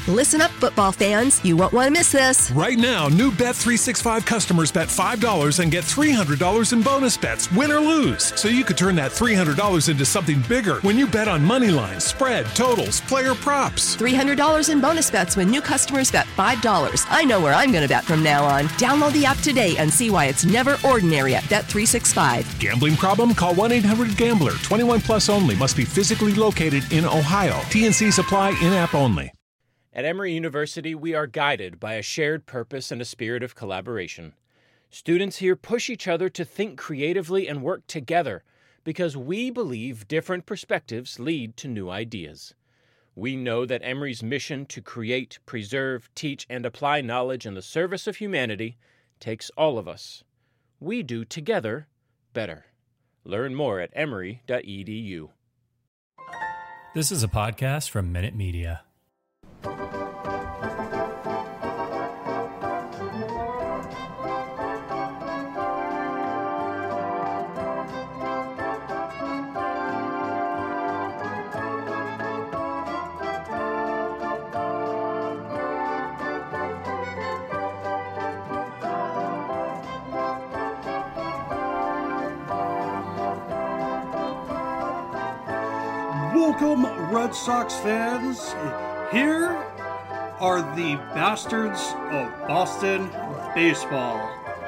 Listen up, football fans. You won't want to miss this. Right now, new Bet365 customers bet $5 and get $300 in bonus bets, win or lose. So you could turn that $300 into something bigger when you bet on money lines, spread, totals, player props. $300 in bonus bets when new customers bet $5. I know where I'm going to bet from now on. Download the app today and see why it's never ordinary at Bet365. Gambling problem? Call 1-800-GAMBLER. 21 plus only. Must be physically located in Ohio. T&Cs apply. In-app only. At Emory University, we are guided by a shared purpose and a spirit of collaboration. Students here push each other to think creatively and work together because we believe different perspectives lead to new ideas. We know that Emory's mission to create, preserve, teach, and apply knowledge in the service of humanity takes all of us. We do together better. Learn more at emory.edu. This is a podcast from Minute Media. Welcome, Red Sox fans. Here are the Bastards of Boston Baseball.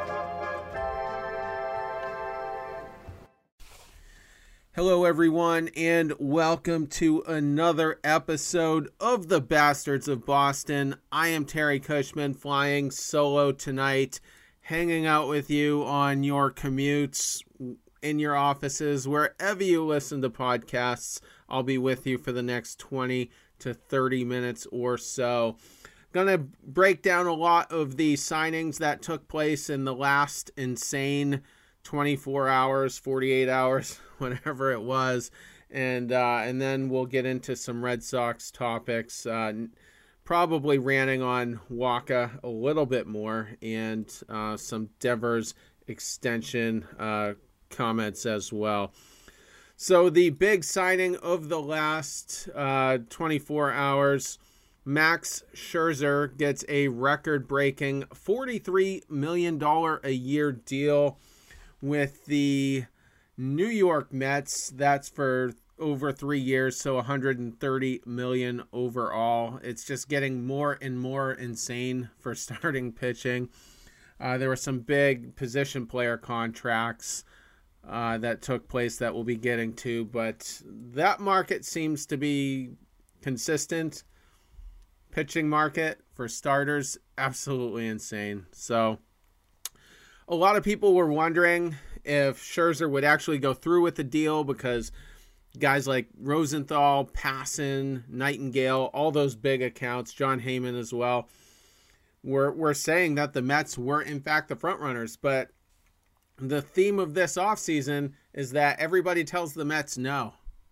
Hello, everyone, and welcome to another episode of the Bastards of Boston. I am Terry Cushman, flying solo tonight, hanging out with you on your commutes, in your offices, wherever you listen to podcasts. I'll be with you for the next 20 to 30 minutes or so. Gonna break down a lot of the signings that took place in the last insane 24 hours, 48 hours, whatever it was. And then we'll get into some Red Sox topics, probably ranting on Wacha a little bit more, and some Devers extension comments as well. So the big signing of the last 24 hours, Max Scherzer gets a record-breaking $43 million a year deal with the New York Mets. That's for over 3 years, so $130 million overall. It's just getting more and more insane for starting pitching. There were some big position player contracts that took place that we'll be getting to, but that market seems to be consistent. Pitching market for starters, absolutely insane. So a lot of people were wondering if Scherzer would actually go through with the deal, because guys like Rosenthal, Passan, Nightingale, all those big accounts, John Heyman as well, were saying that the Mets were in fact the front runners. But the theme of this offseason is that everybody tells the Mets no.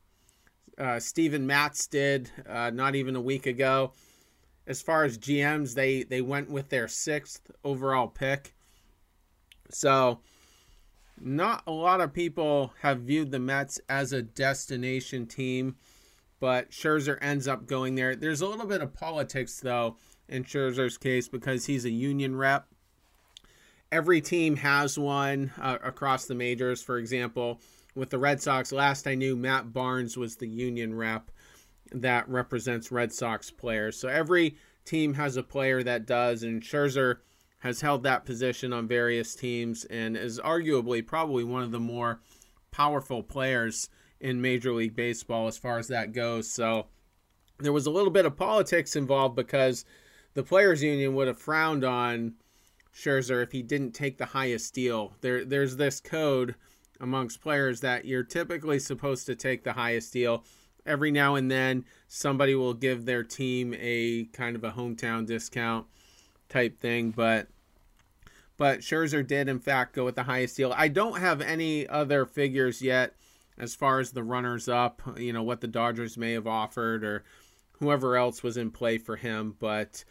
Steven Matz did not even a week ago. As far as GMs, they went with their 6th overall pick. So not a lot of people have viewed the Mets as a destination team, but Scherzer ends up going there. There's a little bit of politics, though, in Scherzer's case, because he's a union rep. Every team has one across the majors. For example, with the Red Sox, last I knew, Matt Barnes was the union rep that represents Red Sox players. So every team has a player that does, and Scherzer has held that position on various teams and is arguably probably one of the more powerful players in Major League Baseball as far as that goes. So there was a little bit of politics involved, because the Players Union would have frowned on Scherzer if he didn't take the highest deal. There's this code amongst players that you're typically supposed to take the highest deal. Every now and then, somebody will give their team a kind of a hometown discount type thing, but Scherzer did, in fact, go with the highest deal. I don't have any other figures yet as far as the runners-up, what the Dodgers may have offered or whoever else was in play for him, but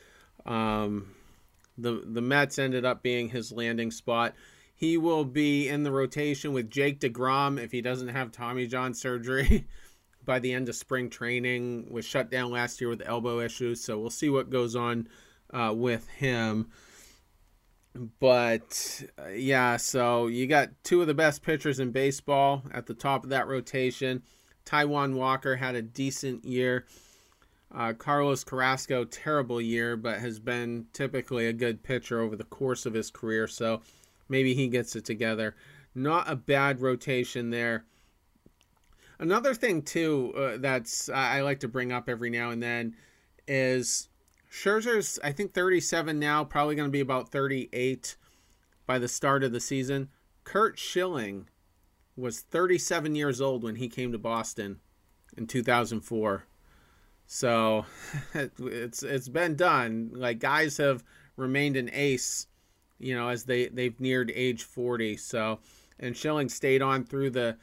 the Mets ended up being his landing spot. He will be in the rotation with Jake DeGrom if he doesn't have Tommy John surgery by the end of spring training, was shut down last year with elbow issues. So we'll see what goes on with him. But yeah, so you got two of the best pitchers in baseball at the top of that rotation. Taijuan Walker had a decent year. Carlos Carrasco, terrible year, but has been typically a good pitcher over the course of his career. So maybe he gets it together. Not a bad rotation there. Another thing, too, that's I like to bring up every now and then is Scherzer's, I think, 37 now, probably going to be about 38 by the start of the season. Curt Schilling was 37 years old when he came to Boston in 2004. So it's been done. Like, guys have remained an ace, as they've neared age 40. So, and Schilling stayed on through the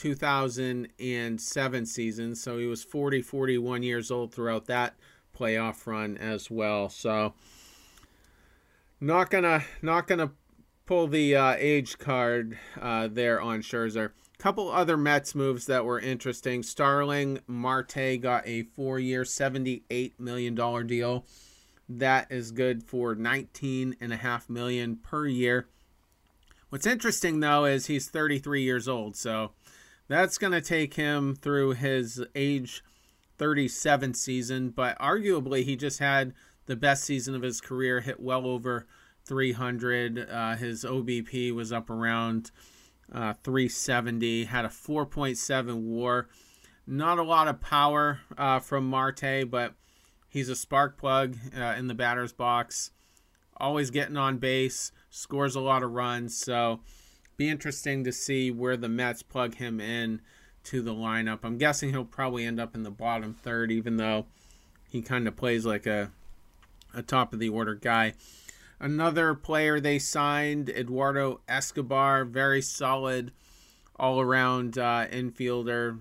2007 season. So he was 41 years old throughout that playoff run as well. So not gonna pull the age card there on Scherzer. Couple other Mets moves that were interesting. Starling Marte got a 4-year, $78 million deal. That is good for $19.5 million per year. What's interesting, though, is he's 33 years old, so that's going to take him through his age 37 season, but arguably he just had the best season of his career, hit well over 300. His OBP was up around 370, had a 4.7 WAR. Not a lot of power from Marte, but he's a spark plug in the batter's box. Always getting on base, scores a lot of runs, so be interesting to see where the Mets plug him in to the lineup. I'm guessing he'll probably end up in the bottom third, even though he kind of plays like a top of the order guy. Another player they signed, Eduardo Escobar, very solid all-around infielder.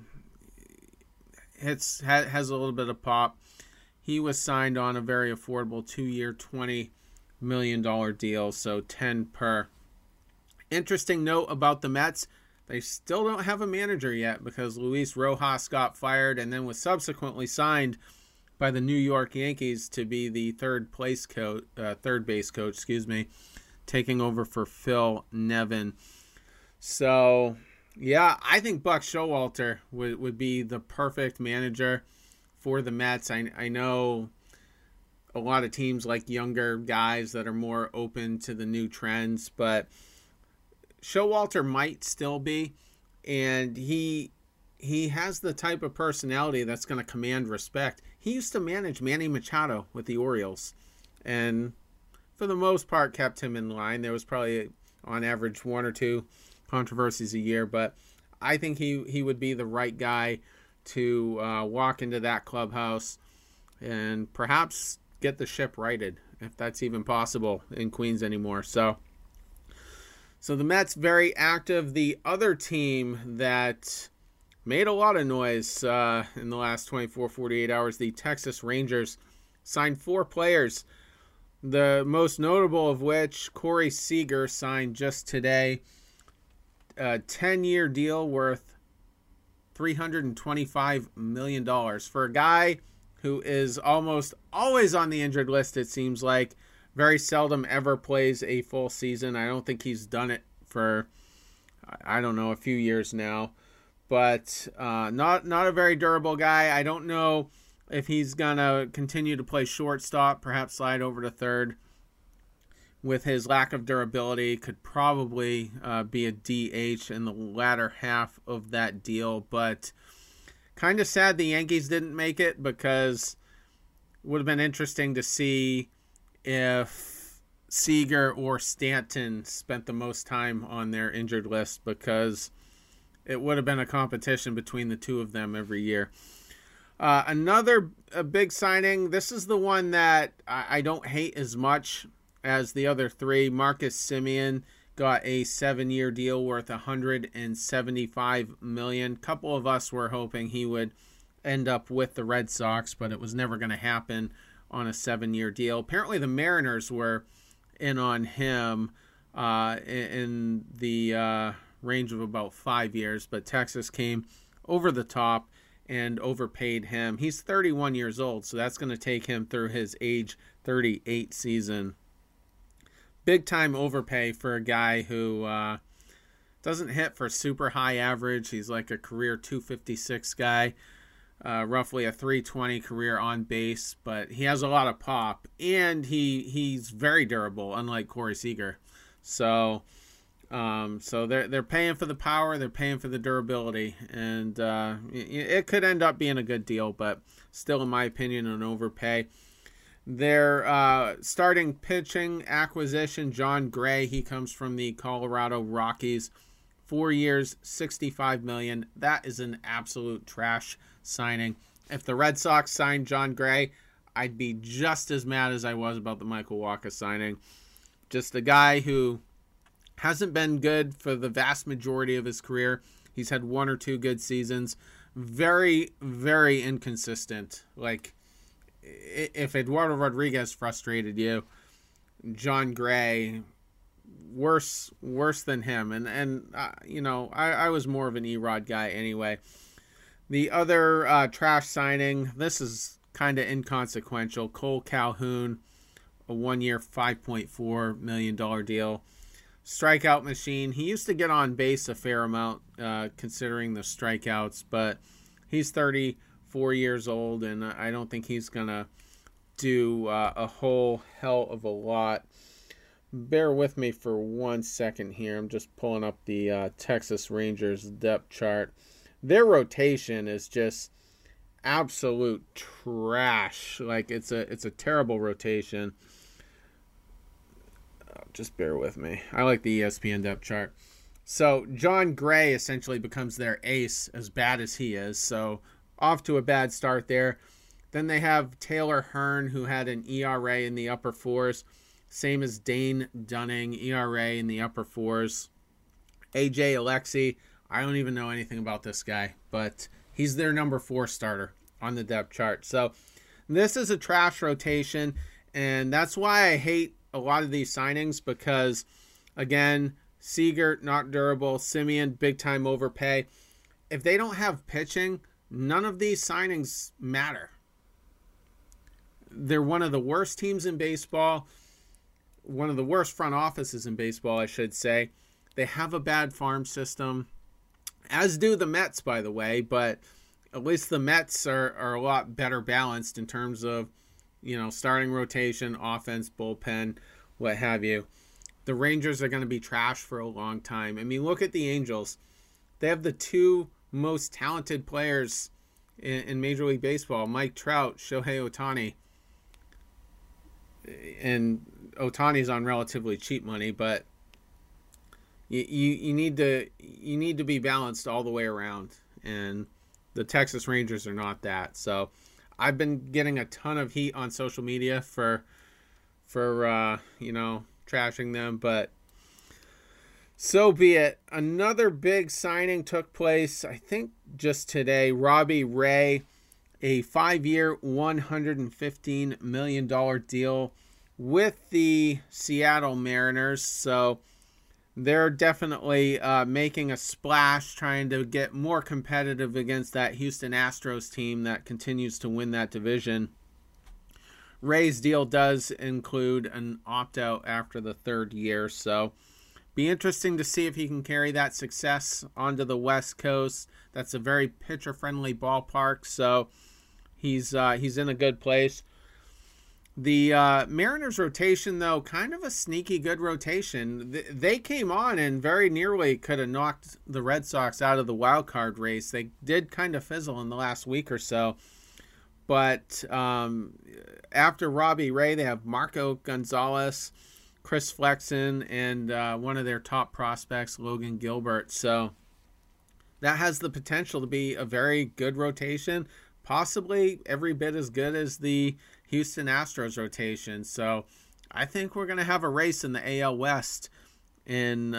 Has a little bit of pop. He was signed on a very affordable 2-year, $20 million deal, so 10 per. Interesting note about the Mets, they still don't have a manager yet because Luis Rojas got fired and then was subsequently signed by the New York Yankees to be the third base coach, taking over for Phil Nevin. So, yeah, I think Buck Showalter would be the perfect manager for the Mets. I know a lot of teams like younger guys that are more open to the new trends, but Showalter might still be, and he has the type of personality that's going to command respect. He used to manage Manny Machado with the Orioles, and for the most part kept him in line. There was probably, on average, 1 or 2 controversies a year, but I think he would be the right guy to walk into that clubhouse and perhaps get the ship righted, if that's even possible in Queens anymore. So the Mets very active. The other team that made a lot of noise in the last 48 hours, the Texas Rangers, signed 4 players, the most notable of which, Corey Seager, signed just today. A 10-year deal worth $325 million for a guy who is almost always on the injured list, it seems like. Very seldom ever plays a full season. I don't think he's done it for, a few years now. But not a very durable guy. I don't know if he's going to continue to play shortstop, perhaps slide over to third. With his lack of durability, could probably be a DH in the latter half of that deal. But kind of sad the Yankees didn't make it, because it would have been interesting to see if Seager or Stanton spent the most time on their injured list, because it would have been a competition between the two of them every year. Another big signing, this is the one that I don't hate as much as the other 3. Marcus Semien got a 7-year deal worth $175 million. A couple of us were hoping he would end up with the Red Sox, but it was never going to happen on a 7-year deal. Apparently the Mariners were in on him in the range of about 5 years, but Texas came over the top and overpaid him. He's 31 years old, so that's going to take him through his age 38 season. Big time overpay for a guy who doesn't hit for super high average. He's like a career 256 guy, roughly a 320 career on base, but he has a lot of pop, and he's very durable, unlike Corey Seager. So they're paying for the power, they're paying for the durability, and it could end up being a good deal, but still, in my opinion, an overpay. Their starting pitching acquisition, John Gray, he comes from the Colorado Rockies. 4 years, $65 million. That is an absolute trash signing. If the Red Sox signed John Gray, I'd be just as mad as I was about the Michael Wacha signing. Just a guy who hasn't been good for the vast majority of his career. He's had 1 or 2 good seasons. Very, very inconsistent. Like, if Eduardo Rodriguez frustrated you, John Gray, worse than him. And I was more of an Erod guy anyway. The other trash signing, this is kind of inconsequential. Cole Calhoun, a 1-year, $5.4 million deal. Strikeout machine. He used to get on base a fair amount, considering the strikeouts, but he's 34 years old, and I don't think he's going to do a whole hell of a lot. Bear with me for 1 second here. I'm just pulling up the Texas Rangers depth chart. Their rotation is just absolute trash. Like, it's a terrible rotation. Just bear with me. I like the ESPN depth chart. So John Gray essentially becomes their ace, as bad as he is. So off to a bad start there. Then they have Taylor Hearn, who had an ERA in the upper 4s. Same as Dane Dunning, ERA in the upper 4s. AJ Alexy, I don't even know anything about this guy, but he's their number 4 starter on the depth chart. So this is a trash rotation, and that's why I hate a lot of these signings, because, again, Seager, not durable. Semien, big-time overpay. If they don't have pitching, none of these signings matter. They're one of the worst teams in baseball, one of the worst front offices in baseball, I should say. They have a bad farm system, as do the Mets, by the way, but at least the Mets are a lot better balanced in terms of, starting rotation, offense, bullpen, what have you. The Rangers are going to be trash for a long time. I mean, look at the Angels. They have the 2 most talented players in Major League Baseball, Mike Trout, Shohei Ohtani. And Ohtani's on relatively cheap money, but you need to be balanced all the way around, and the Texas Rangers are not that. So I've been getting a ton of heat on social media for trashing them, but so be it. Another big signing took place, I think, just today. Robbie Ray, a 5-year, $115 million deal with the Seattle Mariners. So they're definitely making a splash, trying to get more competitive against that Houston Astros team that continues to win that division. Ray's deal does include an opt-out after the 3rd year, so be interesting to see if he can carry that success onto the West Coast. That's a very pitcher-friendly ballpark, so he's in a good place. The Mariners rotation, though, kind of a sneaky good rotation. They came on and very nearly could have knocked the Red Sox out of the wild card race. They did kind of fizzle in the last week or so. But after Robbie Ray, they have Marco Gonzalez, Chris Flexen, and one of their top prospects, Logan Gilbert. So that has the potential to be a very good rotation, possibly every bit as good as the Houston Astros rotation. So I think we're going to have a race in the AL West in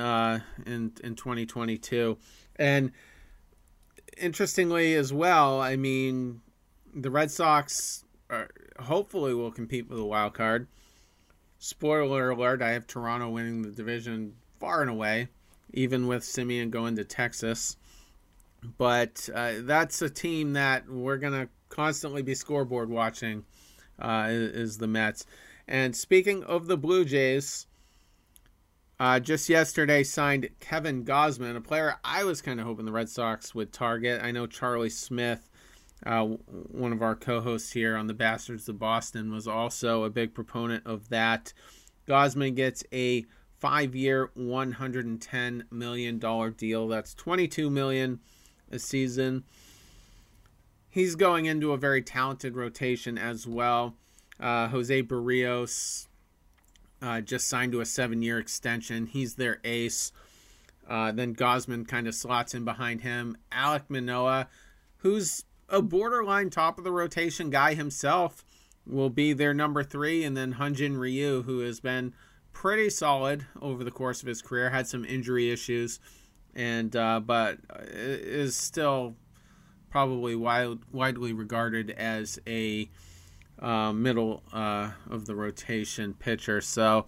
2022. And interestingly as well, I mean, the Red Sox hopefully will compete for the wild card. Spoiler alert, I have Toronto winning the division far and away, even with Semien going to Texas. But that's a team that we're going to constantly be scoreboard watching, is the Mets. And speaking of the Blue Jays, just yesterday signed Kevin Gausman, a player I was kind of hoping the Red Sox would target. I know Charlie Smith, one of our co-hosts here on the Bastards of Boston, was also a big proponent of that. Gausman gets a 5-year, $110 million deal. That's $22 million a season. He's going into a very talented rotation as well. Jose Barrios just signed to a 7-year extension. He's their ace. Then Gausman kind of slots in behind him. Alek Manoah, who's a borderline top of the rotation guy himself, will be their number 3. And then Hyun-Jin Ryu, who has been pretty solid over the course of his career, had some injury issues, and but is still probably widely regarded as a middle of the rotation pitcher. So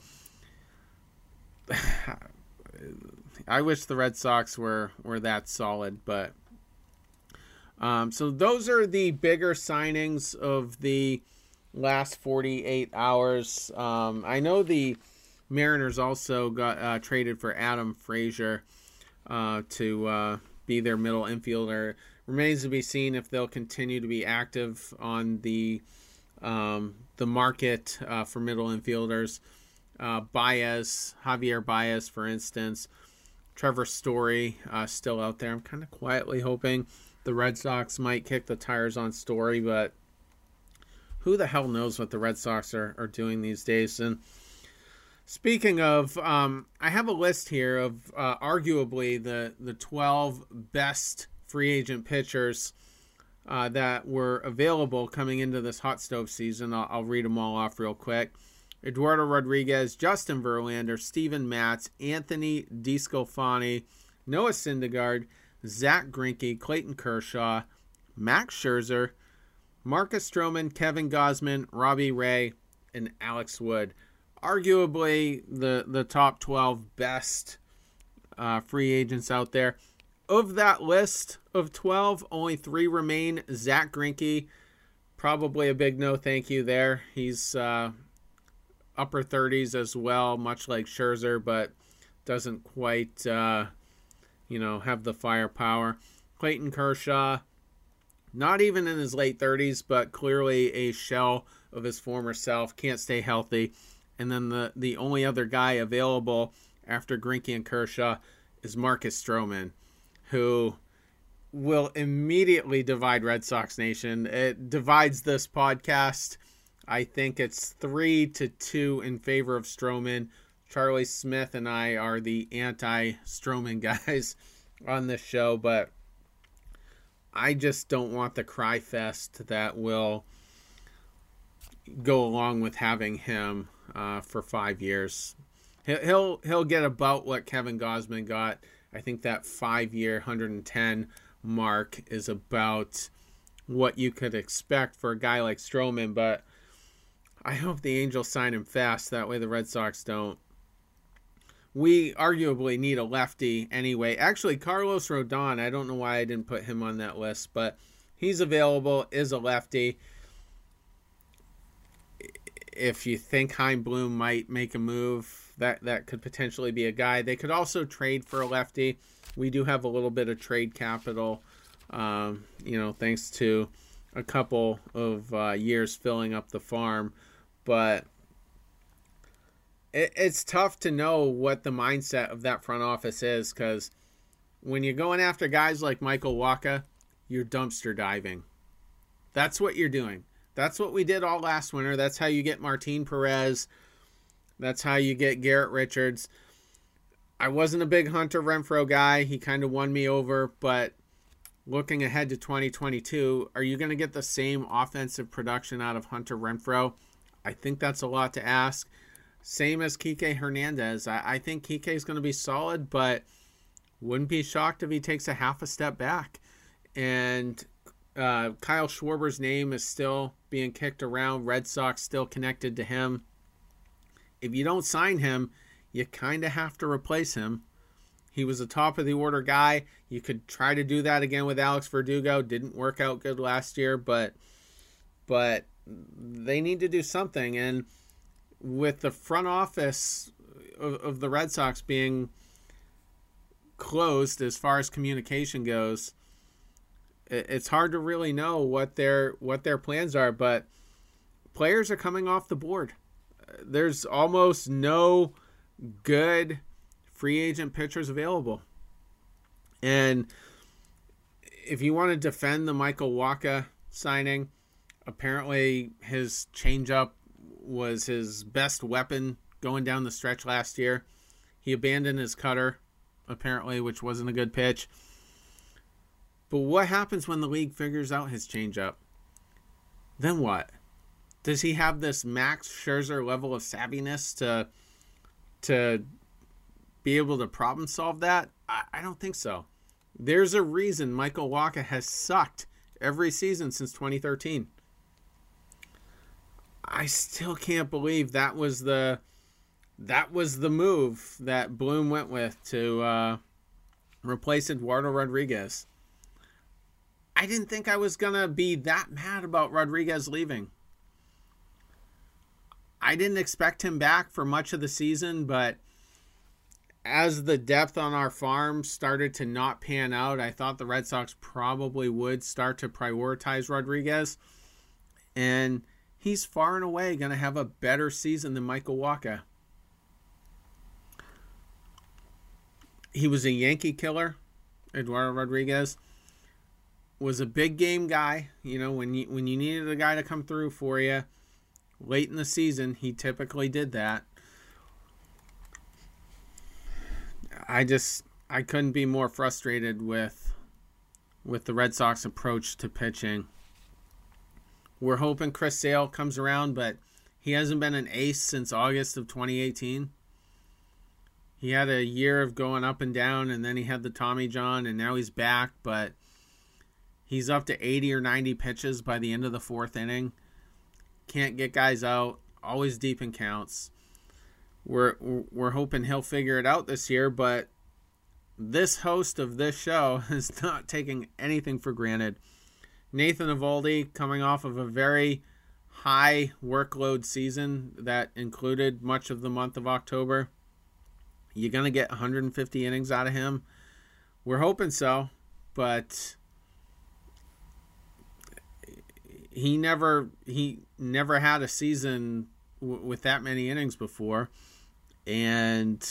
I wish the Red Sox were that solid, but so those are the bigger signings of the last 48 hours. I know the Mariners also got traded for Adam Frazier to be their middle infielder. Remains to be seen if they'll continue to be active on the market for middle infielders. Javier Baez, for instance. Trevor Story still out there. I'm kind of quietly hoping the Red Sox might kick the tires on Story, but who the hell knows what the Red Sox are doing these days. And speaking of, I have a list here of arguably the 12 best free agent pitchers that were available coming into this hot stove season. I'll read them all off real quick. Eduardo Rodriguez, Justin Verlander, Steven Matz, Anthony DeSclafani, Noah Syndergaard, Zach Greinke, Clayton Kershaw, Max Scherzer, Marcus Stroman, Kevin Gausman, Robbie Ray, and Alex Wood. Arguably the top 12 best free agents out there. Of that list of 12, only 3 remain. Zach Greinke, probably a big no thank you there. He's upper 30s as well, much like Scherzer, but doesn't quite have the firepower. Clayton Kershaw, not even in his late 30s, but clearly a shell of his former self, can't stay healthy. And then the only other guy available after Greinke and Kershaw is Marcus Stroman, who will immediately divide Red Sox Nation. It divides this podcast. I think it's 3-2 in favor of Stroman. Charlie Smith and I are the anti-Stroman guys on this show, but I just don't want the cry fest that will go along with having him for 5 years. He'll get about what Kevin Gausman got. I think that 5-year 110 mark is about what you could expect for a guy like Stroman, but I hope the Angels sign him fast. That way the Red Sox don't. We arguably need a lefty anyway. Actually, Carlos Rodon, I don't know why I didn't put him on that list, but he's available, is a lefty. If you think Chaim Bloom might make a move, that could potentially be a guy. They could also trade for a lefty. We do have a little bit of trade capital, thanks to a couple of years filling up the farm. But it's tough to know what the mindset of that front office is, because when you're going after guys like Michael Wacha, you're dumpster diving. That's what you're doing. That's what we did all last winter. That's how you get Martin Perez. That's how you get Garrett Richards. I wasn't a big Hunter Renfroe guy. He kind of won me over, but looking ahead to 2022, are you going to get the same offensive production out of Hunter Renfroe? I think that's a lot to ask. Same as Kike Hernandez. I think Kike is going to be solid, but wouldn't be shocked if he takes a half a step back. And Kyle Schwarber's name is still being kicked around. Red Sox still connected to him. If you don't sign him, you kind of have to replace him. He was a top of the order guy. You could try to do that again with Alex Verdugo. Didn't work out good last year, but they need to do something. And with the front office of the Red Sox being closed as far as communication goes, it's hard to really know what their plans are. But players are coming off the board. There's almost no good free agent pitchers available. And if you want to defend the Michael Wacha signing, apparently his changeup was his best weapon going down the stretch last year. He abandoned his cutter, apparently, which wasn't a good pitch. But what happens when the league figures out his changeup? Then what? Does he have this Max Scherzer level of savviness to be able to problem solve that? I don't think so. There's a reason Michael Wacha has sucked every season since 2013. I still can't believe that was the move that Bloom went with to replace Eduardo Rodriguez. I didn't think I was going to be that mad about Rodriguez leaving. I didn't expect him back for much of the season, but as the depth on our farm started to not pan out, I thought the Red Sox probably would start to prioritize Rodriguez. And he's far and away going to have a better season than Michael Wacha. He was a Yankee killer. Eduardo Rodriguez was a big game guy. You know, when you needed a guy to come through for you late in the season, he typically did that. I couldn't be more frustrated with the Red Sox approach to pitching. We're hoping Chris Sale comes around, but he hasn't been an ace since August of 2018. He had a year of going up and down, and then he had the Tommy John, and now he's back, but he's up to 80 or 90 pitches by the end of the fourth inning. Can't get guys out, always deep in counts. We're hoping he'll figure it out this year, but this host of this show is not taking anything for granted. Nathan Eovaldi, coming off of a very high workload season that included much of the month of October. You're going to get 150 innings out of him. We're hoping so, but he never had a season with that many innings before. And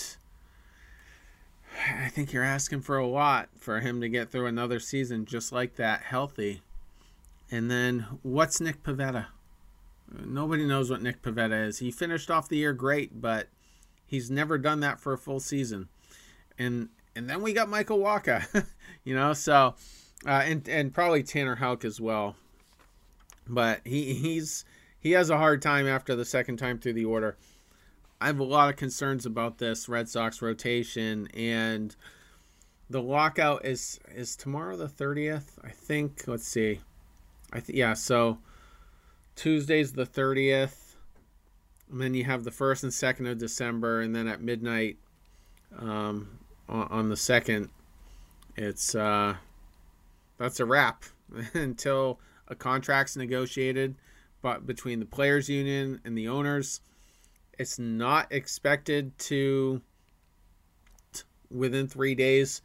I think you're asking for a lot for him to get through another season just like that, healthy. And then, what's Nick Pivetta? Nobody knows what Nick Pivetta is. He finished off the year great, but he's never done that for a full season. And then we got Michael Wacha, so and probably Tanner Houck as well. But he has a hard time after the second time through the order. I have a lot of concerns about this Red Sox rotation, and the lockout is tomorrow the 30th, I think. Let's see. So Tuesday's the 30th, and then you have the 1st and 2nd of December, and then at midnight on the 2nd, it's that's a wrap until a contract's negotiated but between the players union and the owners. It's not expected to within 3 days.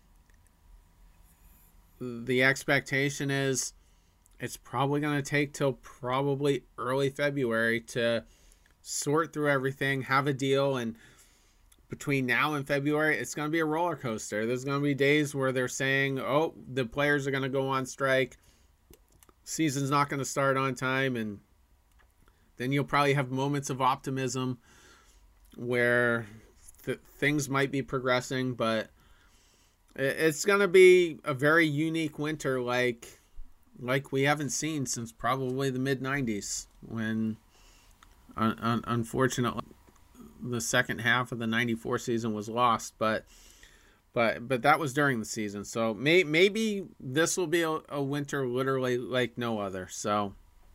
The expectation is it's probably going to take till probably early February to sort through everything, have a deal, and between now and February, it's going to be a roller coaster. There's going to be days where they're saying, oh, the players are going to go on strike, season's not going to start on time, and then you'll probably have moments of optimism where things might be progressing, but it's going to be a very unique winter like we haven't seen since probably the mid-90s when, unfortunately, the second half of the 94 season was lost, but that was during the season. So maybe this will be a winter literally like no other. So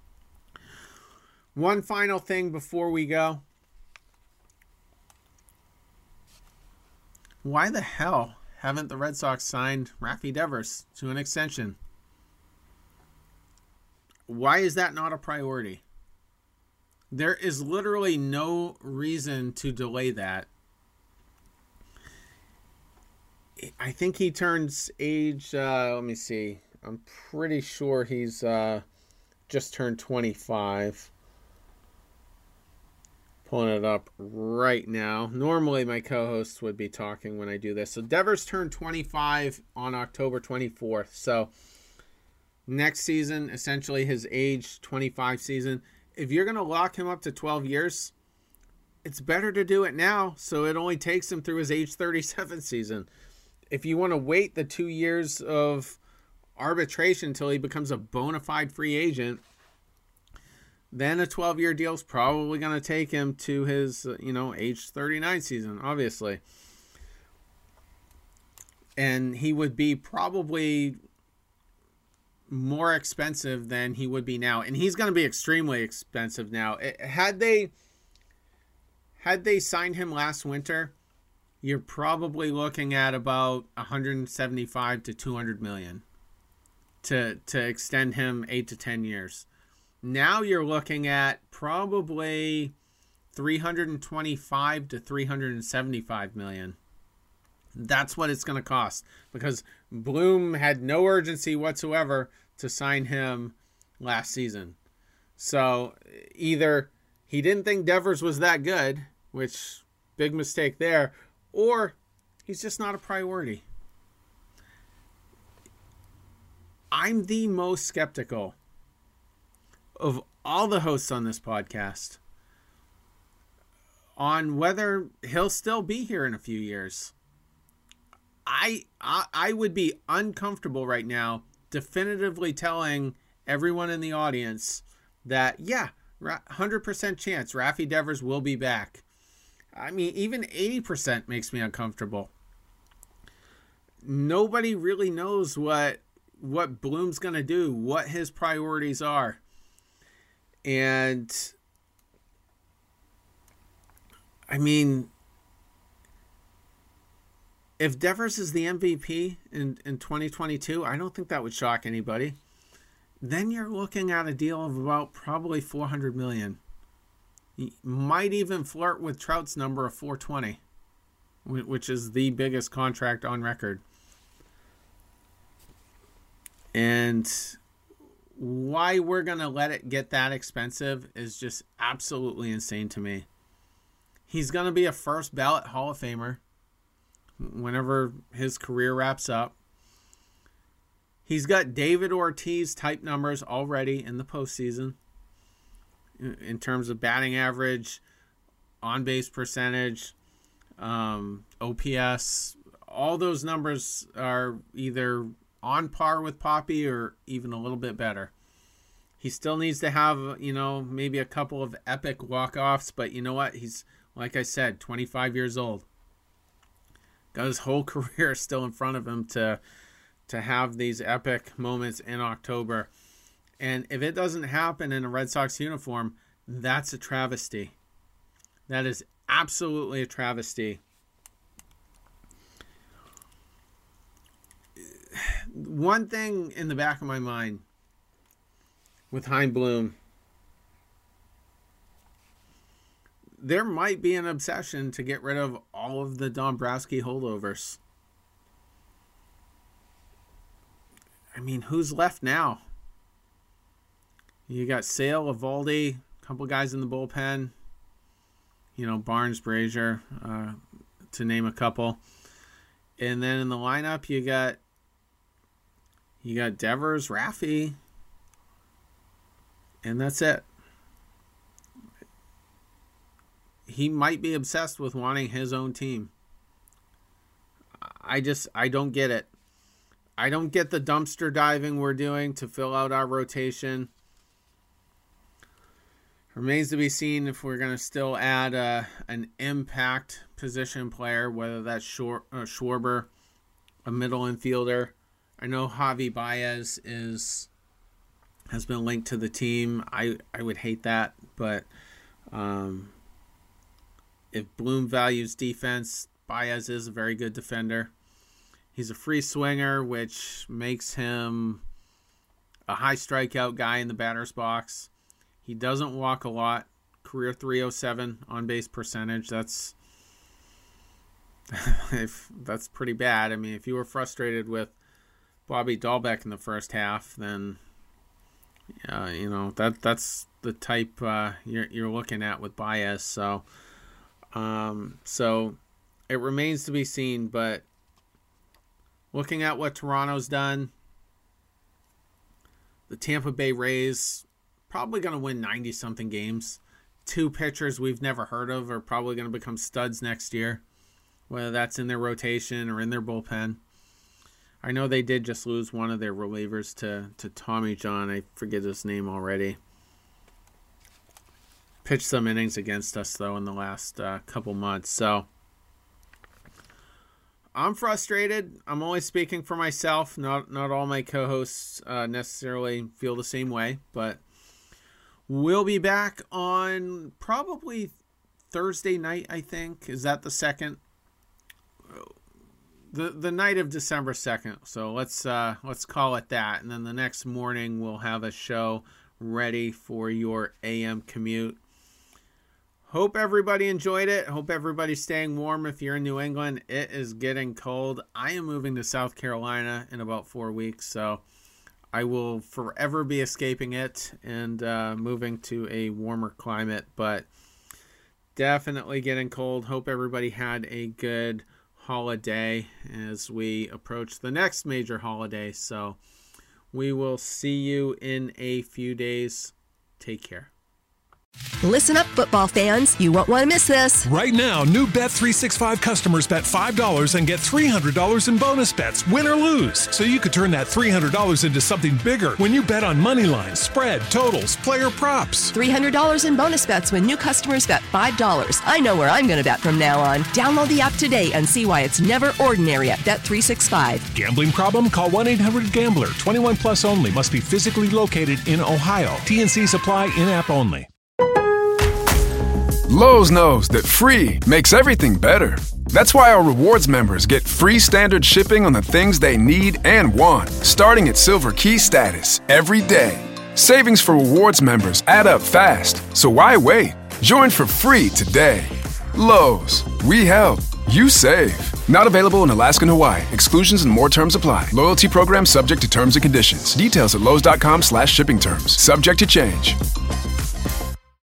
one final thing before we go. why the hell haven't the Red Sox signed Rafi Devers to an extension? Why is that not a priority? There is literally no reason to delay that. I think he turns age, let me see. I'm pretty sure he's just turned 25. Pulling it up right now. Normally my co-hosts would be talking when I do this. So Devers turned 25 on October 24th. So next season, essentially his age 25 season. If you're going to lock him up to 12 years, it's better to do it now so it only takes him through his age 37 season. If you want to wait the 2 years of arbitration until he becomes a bona fide free agent, then a 12-year deal is probably going to take him to his, age 39 season, obviously. And he would be probably more expensive than he would be now. And he's going to be extremely expensive now. Had they signed him last winter, you're probably looking at about 175 to 200 million to extend him 8 to 10 years. Now you're looking at probably 325 to 375 million. That's what it's going to cost, because Bloom had no urgency whatsoever to sign him last season. So either he didn't think Devers was that good, which big mistake there, or he's just not a priority. I'm the most skeptical of all the hosts on this podcast on whether he'll still be here in a few years. I would be uncomfortable right now definitively telling everyone in the audience that, 100% chance Rafi Devers will be back. I mean, even 80% makes me uncomfortable. Nobody really knows what Bloom's going to do, what his priorities are. And I mean, if Devers is the MVP in 2022, I don't think that would shock anybody. Then you're looking at a deal of about probably $400 million. You might even flirt with Trout's number of $420, which is the biggest contract on record. And why we're going to let it get that expensive is just absolutely insane to me. He's going to be a first ballot Hall of Famer whenever his career wraps up. He's got David Ortiz type numbers already in the postseason in terms of batting average, on-base percentage, OPS. All those numbers are either on par with Poppy or even a little bit better. He still needs to have, maybe a couple of epic walk-offs, but you know what? He's, like I said, 25 years old. Got his whole career still in front of him to have these epic moments in October. And if it doesn't happen in a Red Sox uniform, that's a travesty. That is absolutely a travesty. One thing in the back of my mind with Chaim Bloom, there might be an obsession to get rid of all of the Dombrowski holdovers. I mean, who's left now? You got Sale, Eovaldi, a couple guys in the bullpen. Barnes, Brazier, to name a couple. And then in the lineup, you got Devers, Rafi, and that's it. He might be obsessed with wanting his own team. I don't get it. I don't get the dumpster diving we're doing to fill out our rotation. Remains to be seen if we're going to still add an impact position player, whether that's Schwarber, a middle infielder. I know Javi Baez has been linked to the team. I would hate that, but if Bloom values defense, Baez is a very good defender. He's a free swinger, which makes him a high strikeout guy in the batter's box. He doesn't walk a lot. Career .307 on-base percentage. That's pretty bad. I mean, if you were frustrated with Bobby Dahlbeck in the first half, then that's the type you're looking at with Baez. So it remains to be seen. But looking at what Toronto's done, the Tampa Bay Rays probably going to win 90-something games. 2 pitchers we've never heard of are probably going to become studs next year, whether that's in their rotation or in their bullpen. I know they did just lose one of their relievers to Tommy John. I forget his name already. Pitched some innings against us, though, in the last couple months. So I'm frustrated. I'm only speaking for myself. Not all my co-hosts necessarily feel the same way, but we'll be back on probably Thursday night, I think. Is that the 2nd? The night of December 2nd. So let's call it that. And then the next morning we'll have a show ready for your AM commute. Hope everybody enjoyed it. Hope everybody's staying warm. If you're in New England, it is getting cold. I am moving to South Carolina in about 4 weeks, so I will forever be escaping it and moving to a warmer climate, but definitely getting cold. Hope everybody had a good holiday as we approach the next major holiday. So we will see you in a few days. Take care. Listen up, football fans. You won't want to miss this. Right now, new Bet365 customers bet $5 and get $300 in bonus bets, win or lose. So you could turn that $300 into something bigger when you bet on money lines, spread, totals, player props. $300 in bonus bets when new customers bet $5. I know where I'm going to bet from now on. Download the app today and see why it's never ordinary at Bet365. Gambling problem? Call 1-800-GAMBLER. 21 plus only. Must be physically located in Ohio. T&Cs apply. In-app only. Lowe's knows that free makes everything better. That's why our rewards members get free standard shipping on the things they need and want, starting at Silver Key status every day. Savings for rewards members add up fast, so why wait? Join for free today. Lowe's, we help, you save. Not available in Alaska and Hawaii. Exclusions and more terms apply. Loyalty program subject to terms and conditions. Details at lowes.com/shipping terms. Subject to change.